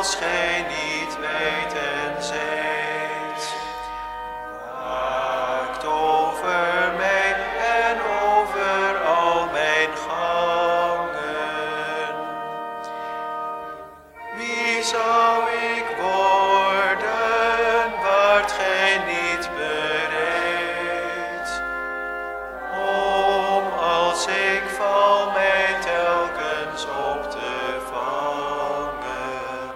als gij niet weet en zijt. Waakt over mij en over al mijn gangen. Wie zou ik worden, waart gij niet bereid, om als ik val mij telkens op te vangen.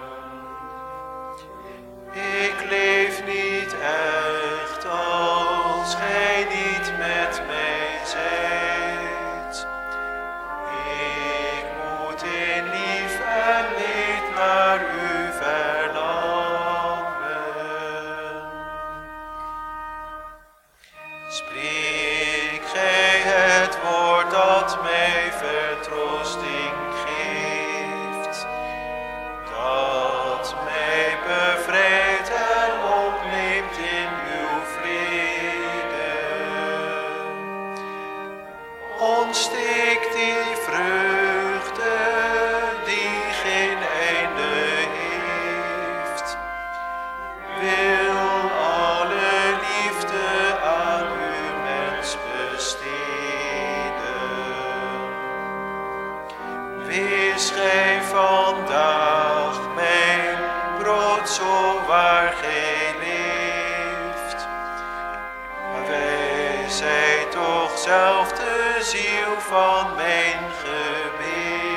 Ik leef niet echt als gij niet met mij zijt. Ik moet in lief en leed naar u verlangen. Spreek gij het woord dat mij vertroosting geeft, dat mij bevrijdt en opneemt in uw vrede. Ontsteekt die vreugde die geen einde heeft. Wil alle liefde aan uw mens besteden. Wees gij vandaag mijn brood zo waar gij leeft. Maar wij zij toch zelf de ziel van mijn gebed.